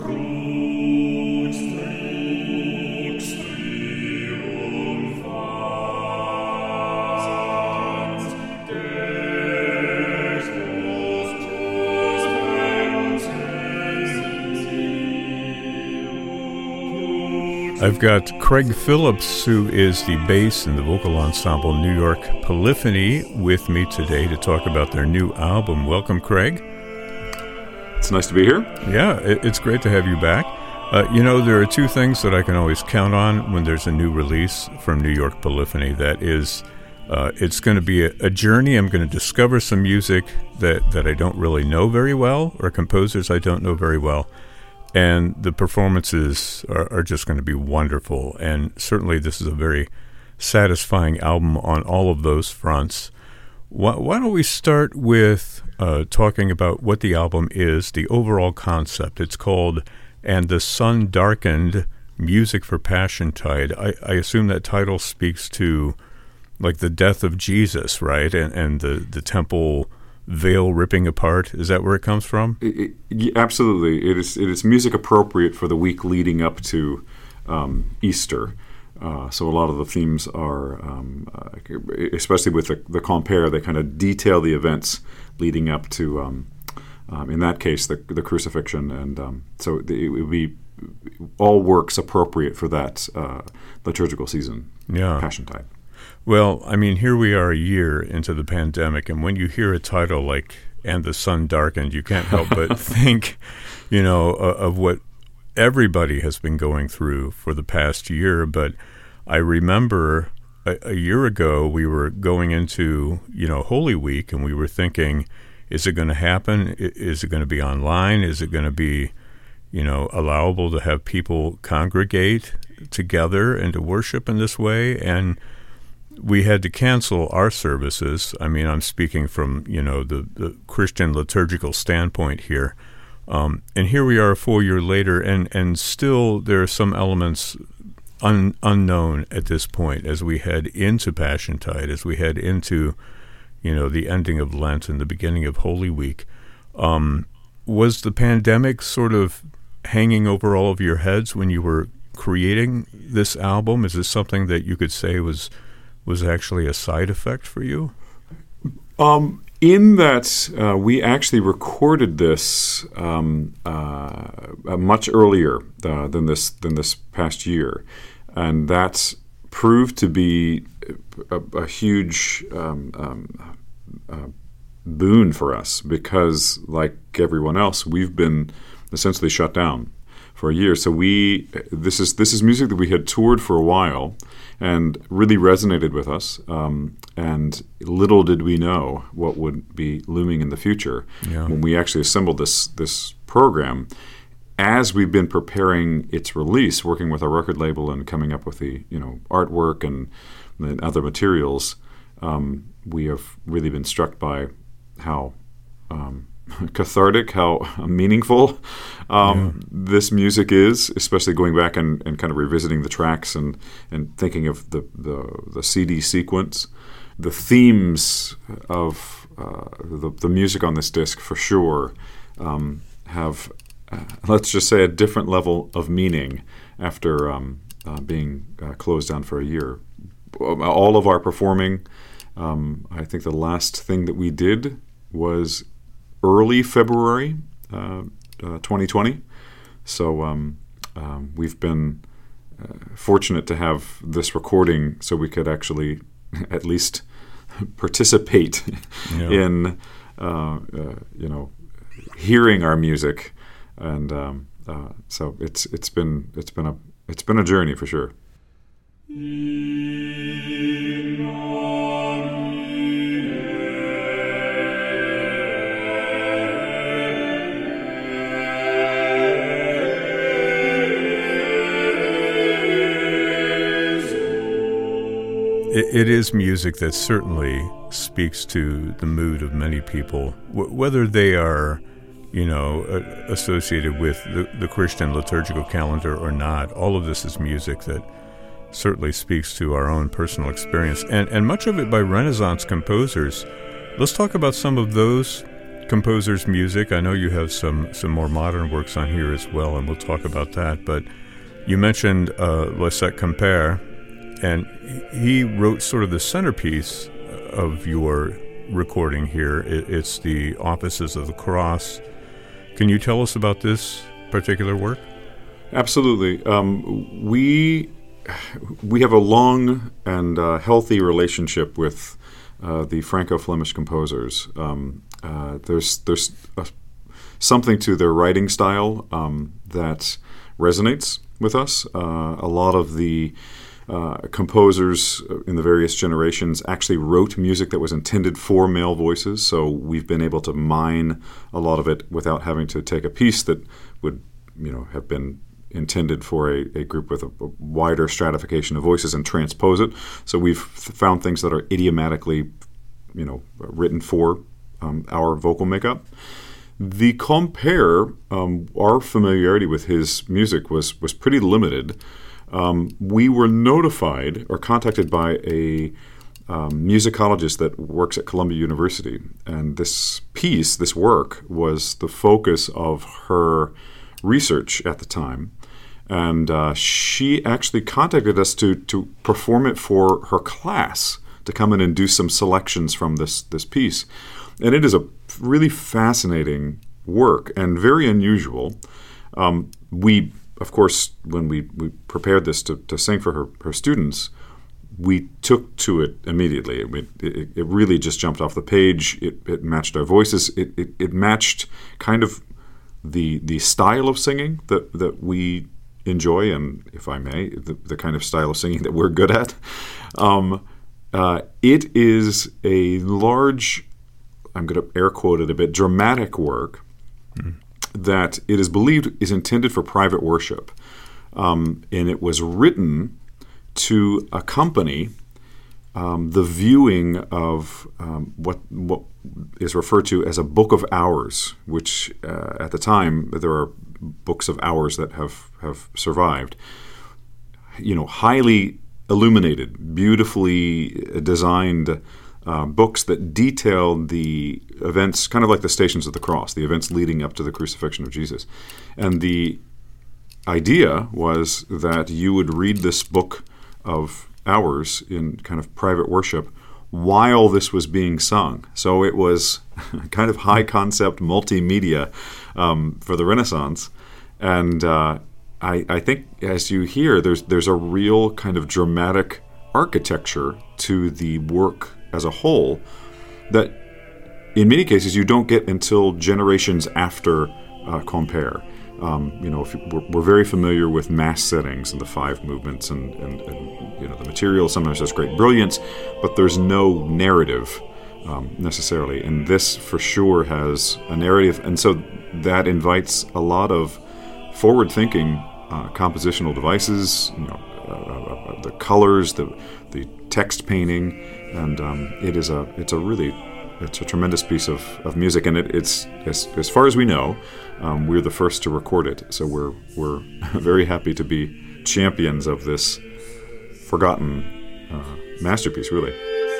I've got Craig Phillips, who is the bass in the vocal ensemble New York Polyphony, with me today to talk about their new album. Welcome, Craig. It's nice to be here. Yeah, it's great to have you back. There are two things that I can always count on when there's a new release from New York Polyphony. That is, it's going to be a journey. I'm going to discover some music that I don't really know very well, or composers I don't know very well. And the performances are just going to be wonderful. And certainly this is a very satisfying album on all of those fronts. Why don't we start with talking about what the album is, the overall concept. It's called And the Sun Darkened, Music for Passiontide. I assume that title speaks to like the death of Jesus, right? And the temple veil ripping apart. Is that where it comes from? Absolutely. It is music appropriate for the week leading up to Easter. So a lot of the themes are, especially with the compere, they kind of detail the events leading up to, in that case, the crucifixion. And so it would be all works appropriate for that liturgical season, Passiontide. Well, I mean, here we are a year into the pandemic, and when you hear a title like And the Sun Darkened, you can't help but think, of what everybody has been going through for the past year. But I remember a year ago we were going into, Holy Week, and we were thinking, is it going to happen? Is it going to be online? Is it going to be, allowable to have people congregate together and to worship in this way? And we had to cancel our services. I mean, I'm speaking from, the Christian liturgical standpoint here. And here we are a full year later, and still there are some elements unknown at this point as we head into Passiontide, as we head into, the ending of Lent and the beginning of Holy Week. Was the pandemic sort of hanging over all of your heads when you were creating this album? Is this something that you could say was actually a side effect for you? In that we actually recorded this much earlier than this past year, and that proved to be a huge boon for us because, like everyone else, we've been essentially shut down for a year. So this is music that we had toured for a while and really resonated with us. And little did we know what would be looming in the future when we actually assembled this program. As we've been preparing its release, working with our record label and coming up with the artwork and other materials, we have really been struck by how cathartic, how meaningful this music is, especially going back and kind of revisiting the tracks and thinking of the CD sequence. The themes of the music on this disc for sure have, let's just say, a different level of meaning after being closed down for a year. All of our performing, I think the last thing that we did was early February 2020. So we've been fortunate to have this recording so we could actually at least participate in hearing our music, and so it's been a journey for sure. It is music that certainly speaks to the mood of many people, whether they are, associated with the Christian liturgical calendar or not. All of this is music that certainly speaks to our own personal experience, and much of it by Renaissance composers. Let's talk about some of those composer's music. I know you have some more modern works on here as well, and we'll talk about that. But you mentioned Lisette Quimper, and he wrote sort of the centerpiece of your recording here. It's the Offices of the Cross. Can you tell us about this particular work? Absolutely. We have a long and healthy relationship with the Franco-Flemish composers. There's something to their writing style that resonates with us. A lot of the composers in the various generations actually wrote music that was intended for male voices, so we've been able to mine a lot of it without having to take a piece that would, have been intended for a group with a wider stratification of voices and transpose it. So we've found things that are idiomatically, written for our vocal makeup. The Quimper, our familiarity with his music was pretty limited. We were notified or contacted by a musicologist that works at Columbia University, and this work, was the focus of her research at the time. And she actually contacted us to perform it for her class, to come in and do some selections from this piece. And it is a really fascinating work and very unusual. We, of course, when we prepared this to sing for her students, we took to it immediately. It really just jumped off the page. It matched our voices. It matched kind of the style of singing that we enjoy, and if I may, the kind of style of singing that we're good at. It is a large, I'm going to air quote it a bit, dramatic work that it is believed is intended for private worship. And it was written to accompany the viewing of what is referred to as a Book of Hours, which at the time there are books of hours that have survived. Highly illuminated, beautifully designed books that detail the events, kind of like the Stations of the Cross, the events leading up to the crucifixion of Jesus. And the idea was that you would read this book of hours in kind of private worship while this was being sung. So it was kind of high concept multimedia for the Renaissance. And I think as you hear, there's a real kind of dramatic architecture to the work as a whole that in many cases you don't get until generations after Quimper. We're very familiar with mass settings and the five movements and the material sometimes has great brilliance, but there's no narrative necessarily. And this for sure has a narrative, and so that invites a lot of forward-thinking compositional devices, the colors, the text painting, and it's a tremendous piece of music, and it's as far as we know, we're the first to record it. So we're very happy to be champions of this forgotten masterpiece, really.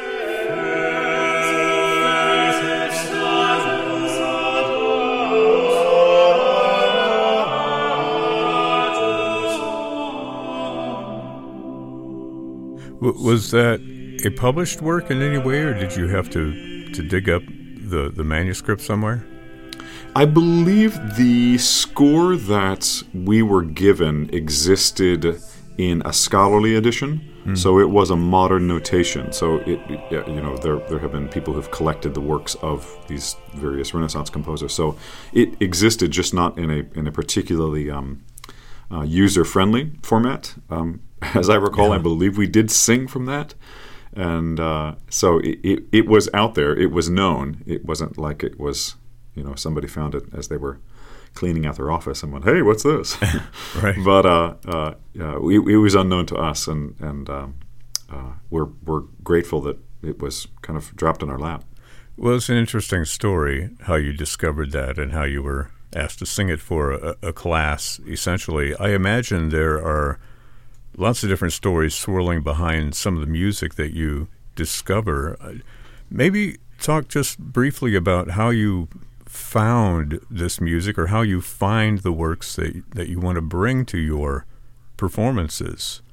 Was that a published work in any way, or did you have to dig up the manuscript somewhere? I believe the score that we were given existed in a scholarly edition, so it was a modern notation. So there have been people who've collected the works of these various Renaissance composers. So it existed, just not in a particularly user-friendly format. As I recall, I believe we did sing from that. And so it was out there. It was known. It wasn't like it was, somebody found it as they were cleaning out their office and went, "Hey, what's this?" Right. But it was unknown to us, and we're grateful that it was kind of dropped in our lap. Well, it's an interesting story how you discovered that and how you were asked to sing it for a class, essentially. I imagine there are lots of different stories swirling behind some of the music that you discover. Maybe talk just briefly about how you found this music, or how you find the works that you want to bring to your performances.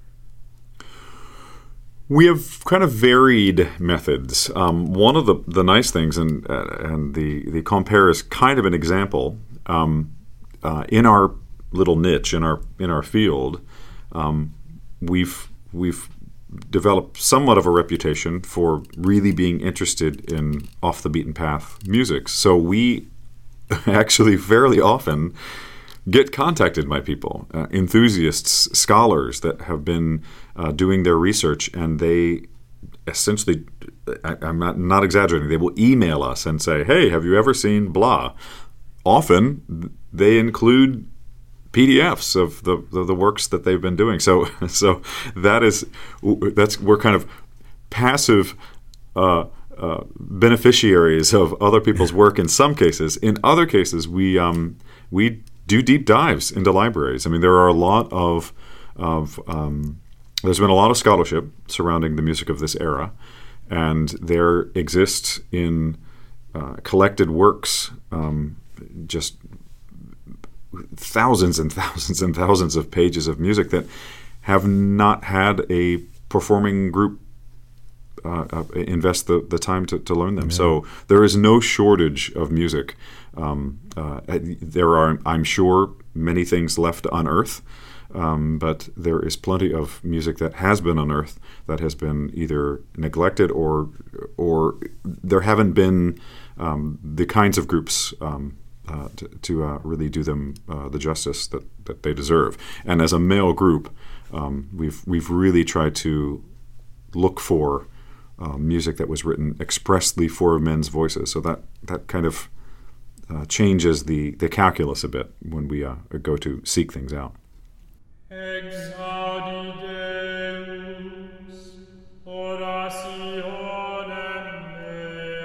We have kind of varied methods. One of the nice things, and the Compere is kind of an example, in our little niche, in our field, we've developed somewhat of a reputation for really being interested in off the beaten path music. So we actually fairly often get contacted by people, enthusiasts, scholars that have been doing their research, and they essentially, I'm not exaggerating, they will email us and say, hey, have you ever seen blah? Often they include PDFs of the works that they've been doing. So that's we're kind of passive beneficiaries of other people's work in some cases. In other cases, we do deep dives into libraries. I mean, there are a lot of there's been a lot of scholarship surrounding the music of this era, and there exists in collected works just thousands and thousands and thousands of pages of music that have not had a performing group invest the time to learn them. Yeah. So there is no shortage of music. There are, I'm sure, many things left to unearth, but there is plenty of music that has been unearthed that has been either neglected or there haven't been the kinds of groups to really do them the justice that they deserve. And as a male group, we've really tried to look for music that was written expressly for men's voices. So that kind of changes the calculus a bit when we go to seek things out. Exaudi Deus, orationem mea.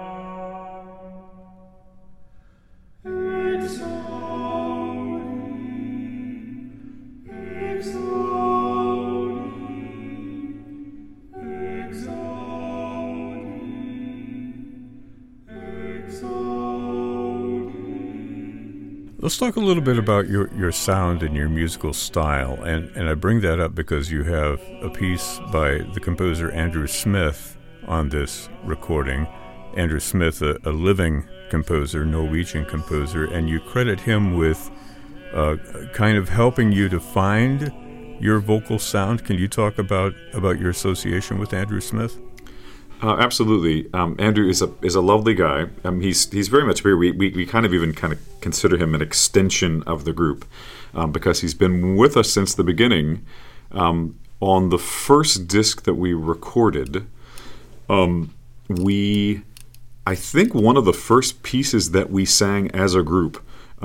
Let's talk a little bit about your sound and your musical style, and I bring that up because you have a piece by the composer Andrew Smith on this recording. Andrew Smith, a living composer, Norwegian composer, and you credit him with kind of helping you to find your vocal sound. Can you talk about your association with Andrew Smith? Absolutely. Andrew is a lovely guy. He's very much here. We kind of consider him an extension of the group because he's been with us since the beginning. On the first disc that we recorded, I think one of the first pieces that we sang as a group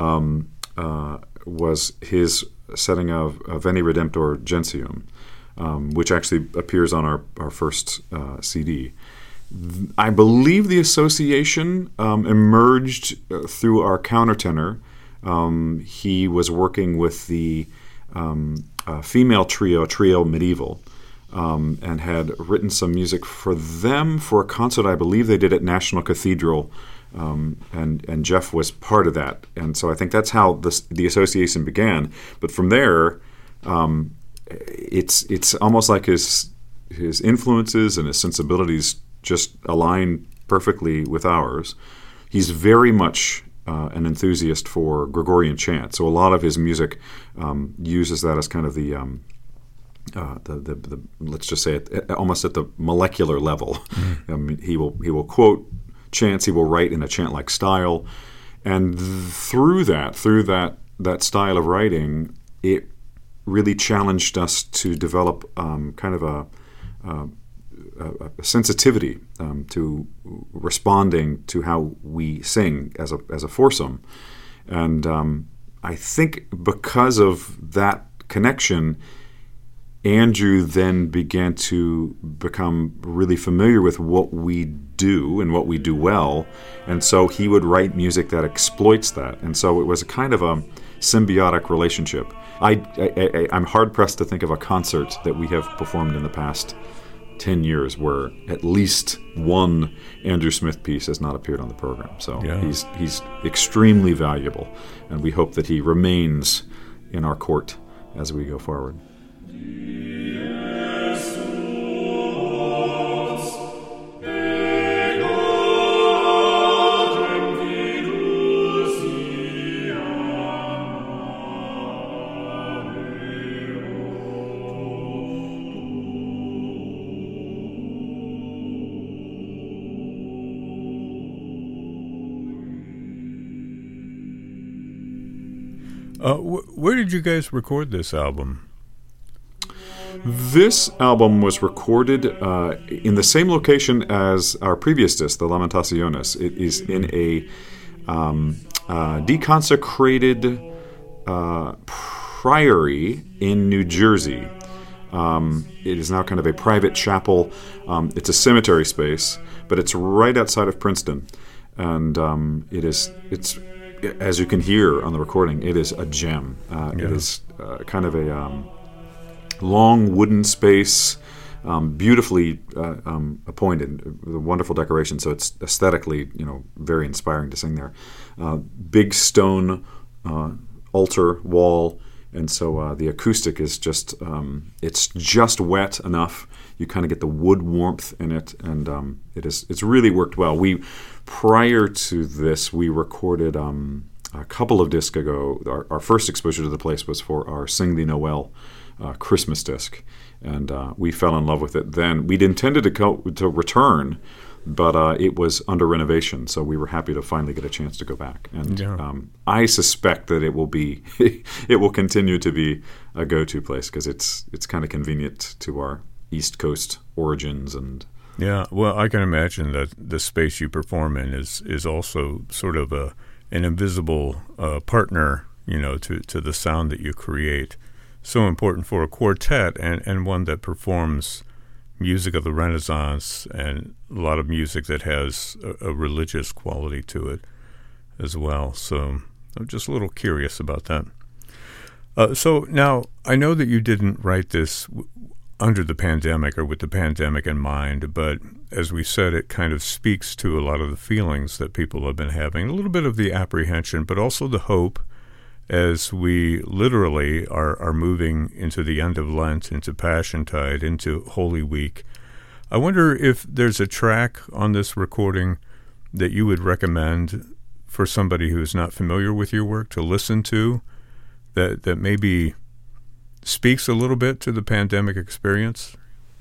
was his setting of Veni Redemptor Gentium, which actually appears on our first CD. I believe the association emerged through our countertenor. He was working with the female trio Medieval, and had written some music for them for a concert I believe they did at National Cathedral, and Jeff was part of that. And so I think that's how the association began. But from there, it's almost like his influences and his sensibilities just align perfectly with ours. He's very much an enthusiast for Gregorian chant, so a lot of his music uses that as kind of the let's just say it almost at the molecular level. Mm-hmm. I mean, he will quote chants, he will write in a chant-like style, and through that style of writing, it really challenged us to develop kind of a sensitivity to responding to how we sing as a foursome. And I think because of that connection, Andrew then began to become really familiar with what we do and what we do well, and so he would write music that exploits that. And so it was a kind of a symbiotic relationship. I'm hard-pressed to think of a concert that we have performed in the past 10 years where at least one Andrew Smith piece has not appeared on the program. So Yeah. he's extremely valuable, and we hope that he remains in our court as we go forward. Where did you guys record this album? This album was recorded in the same location as our previous disc, The Lamentaciones. It is in a deconsecrated priory in New Jersey. It is now kind of a private chapel. It's a cemetery space, but it's right outside of Princeton. And it's as you can hear on the recording, it is a gem. It is kind of a long wooden space, beautifully appointed, with a wonderful decoration. So it's aesthetically, very inspiring to sing there. Big stone altar wall, and so the acoustic is just it's just wet enough. You kind of get the wood warmth in it, and it's really worked well. Prior to this, we recorded a couple of discs ago. Our first exposure to the place was for our Sing Thee Noel Christmas disc, and we fell in love with it then. We'd intended to return, but it was under renovation, so we were happy to finally get a chance to go back. And I suspect that it will be, it will continue to be a go-to place because it's kind of convenient to our East Coast origins. And yeah, well, I can imagine that the space you perform in is also sort of an invisible partner, to the sound that you create. So important for a quartet and one that performs music of the Renaissance and a lot of music that has a religious quality to it as well. So I'm just a little curious about that. So now, I know that you didn't write this under the pandemic or with the pandemic in mind, but as we said, it kind of speaks to a lot of the feelings that people have been having, a little bit of the apprehension, but also the hope as we literally are moving into the end of Lent, into Passiontide, into Holy Week. I wonder if there's a track on this recording that you would recommend for somebody who is not familiar with your work to listen to that maybe speaks a little bit to the pandemic experience?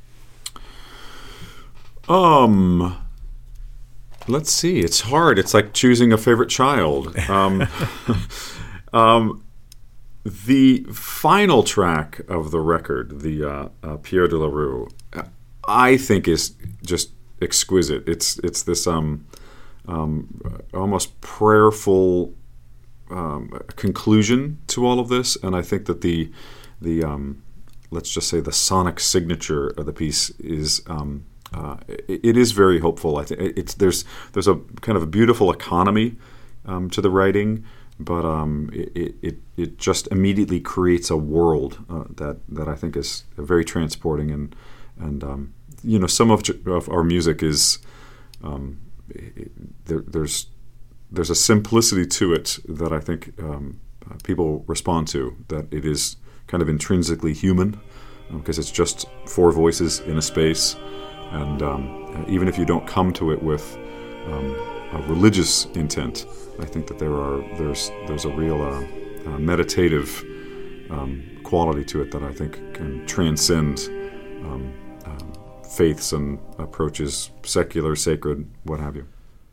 Let's see. It's hard. It's like choosing a favorite child. The final track of the record, the Pierre de la Rue, I think is just exquisite. It's this almost prayerful conclusion to all of this, and I think that the let's just say the sonic signature of the piece is it is very hopeful. I think there's a kind of a beautiful economy to the writing, but it just immediately creates a world that I think is very transporting, and some of our music is there's a simplicity to it that I think people respond to, that it is kind of intrinsically human because it's just four voices in a space, and even if you don't come to it with a religious intent, I think that there's a real meditative quality to it that I think can transcend faiths and approaches, secular, sacred, what have you.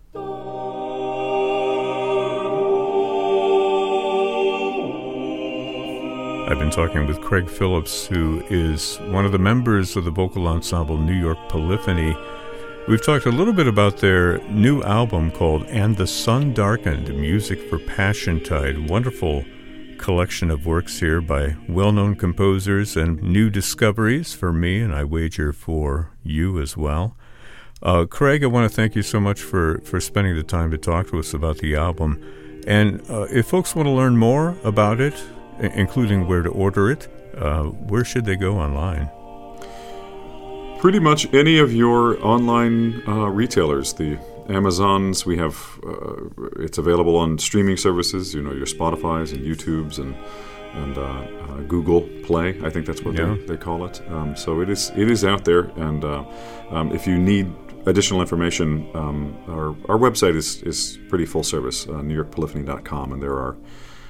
I've been talking with Craig Phillips, who is one of the members of the vocal ensemble New York Polyphony. We've talked a little bit about their new album called And the Sun Darkened, Music for Passiontide. Wonderful collection of works here by well-known composers and new discoveries for me, and I wager for you as well. Craig, I want to thank you so much for spending the time to talk to us about the album. And if folks want to learn more about it, including where to order it, where should they go online? Pretty much any of your online retailers, the Amazons. We have it's available on streaming services. You know, your Spotify's and YouTube's and Google Play. I think that's what they call it. So it is out there. And if you need additional information, our website is pretty full service. NewYorkPolyphony.com, and there are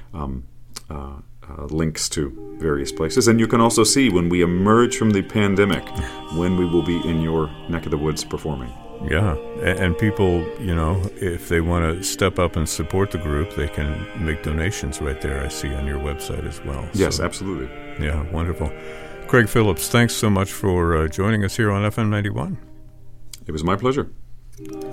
links to various places. And you can also see when we emerge from the pandemic, when we will be in your neck of the woods performing. Yeah, and people, you know, if they want to step up and support the group, they can make donations right there, I see on your website as well. Yes, absolutely. Yeah, wonderful. Craig Phillips, thanks so much for joining us here on FM 91. It was my pleasure.